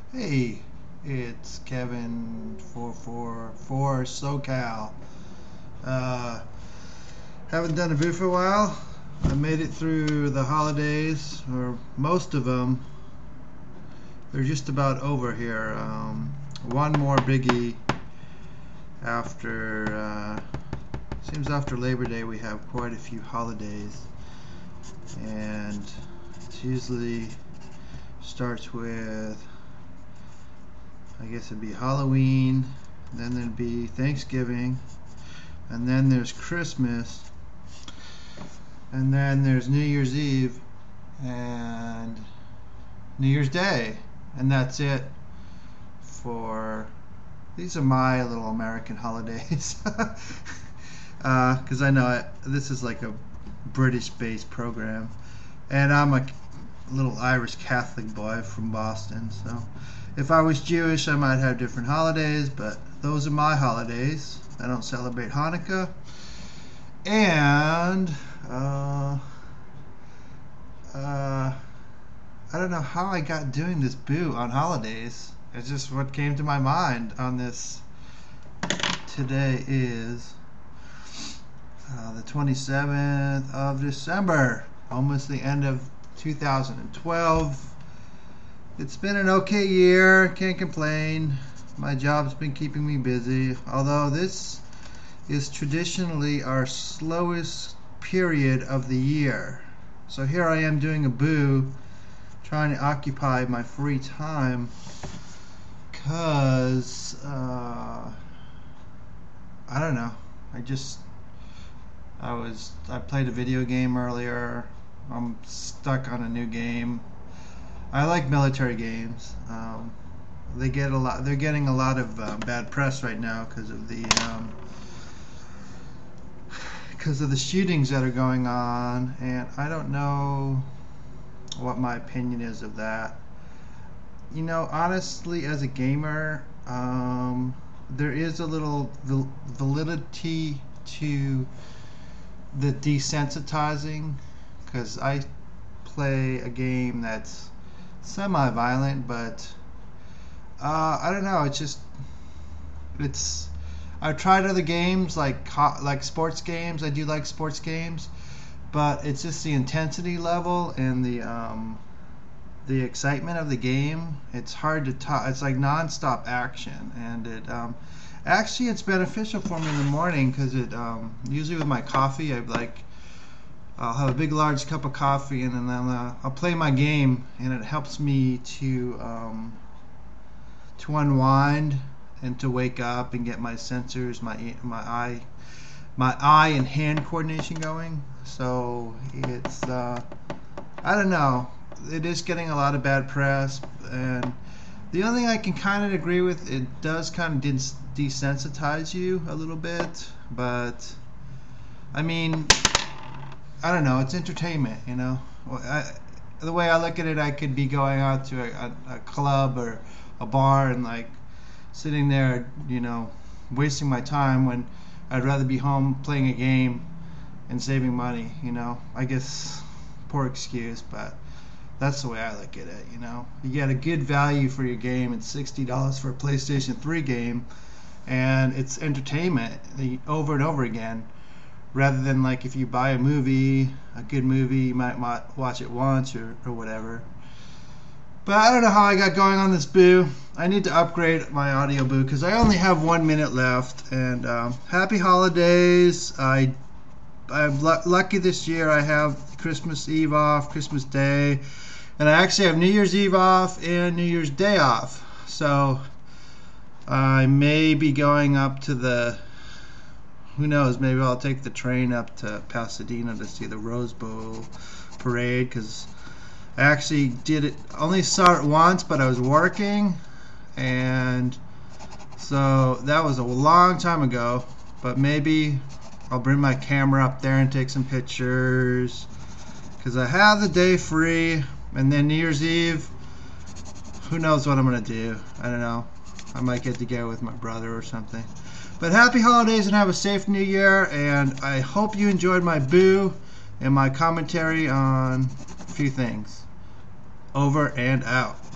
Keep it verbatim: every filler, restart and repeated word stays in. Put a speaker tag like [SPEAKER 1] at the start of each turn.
[SPEAKER 1] Hey, it's Kevin four four four SoCal. Uh, haven't done a boo for a while. I made it through the holidays, or most of them. They're just about over here. Um, one more biggie after, uh, seems after Labor Day we have quite a few holidays. And it usually starts with, I guess it'd be Halloween, then there'd be Thanksgiving, and then there's Christmas, and then there's New Year's Eve and New Year's Day, and that's it for, these are my little American holidays. Because uh, I know it, this is like a British-based program, and I'm a little Irish Catholic boy from Boston, so if I was Jewish I might have different holidays, but those are my holidays. I don't celebrate Hanukkah, and uh, uh, I don't know how I got doing this boo on holidays. It's just what came to my mind on this. Today is uh, the twenty-seventh of December, almost the end of two thousand twelve. It's been an okay year, can't complain. My job's been keeping me busy, although this is traditionally our slowest period of the year. So here I am doing a boo, trying to occupy my free time, cause uh, I don't know. I just I was I played a video game earlier. I'm stuck on a new game. I like military games. Um, they get a lot. They're getting a lot of uh, bad press right now because of the um, because of the shootings that are going on, and I don't know what my opinion is of that. You know, honestly, as a gamer, um, there is a little val- validity to the desensitizing, because I play a game that's semi-violent, but uh, I don't know. It's just it's. I've tried other games like co- like sports games. I do like sports games, but it's just the intensity level and the um, the excitement of the game. It's hard to talk. It's like non-stop action, and it um, actually it's beneficial for me in the morning because it um, usually with my coffee I like. I'll have a big large cup of coffee and then I'll, uh, I'll play my game, and it helps me to um, to unwind and to wake up and get my sensors, my my eye, my eye and hand coordination going. So it's uh, I don't know. It is getting a lot of bad press, and the only thing I can kind of agree with, it does kind of des- desensitize you a little bit, but I mean. I don't know. It's entertainment, you know. I, the way I look at it, I could be going out to a, a, a club or a bar and like sitting there, you know, wasting my time when I'd rather be home playing a game and saving money. You know, I guess poor excuse, but that's the way I look at it. You know, you get a good value for your game. It's sixty dollars for a PlayStation three game, and it's entertainment over and over again. Rather than like if you buy a movie, a good movie, you might watch it once or, or whatever. But I don't know how I got going on this boo. I need to upgrade my audio boo because I only have one minute left. And um, happy holidays. I, I'm l- lucky this year. I have Christmas Eve off, Christmas Day. And I actually have New Year's Eve off and New Year's Day off. So I may be going up to the... Who knows, maybe I'll take the train up to Pasadena to see the Rose Bowl parade, because I actually did it, only saw it once, but I was working, and so that was a long time ago, but maybe I'll bring my camera up there and take some pictures, because I have the day free, and then New Year's Eve, who knows what I'm going to do, I don't know, I might get together with my brother or something. But happy holidays and have a safe new year, and I hope you enjoyed my boo and my commentary on a few things. Over and out.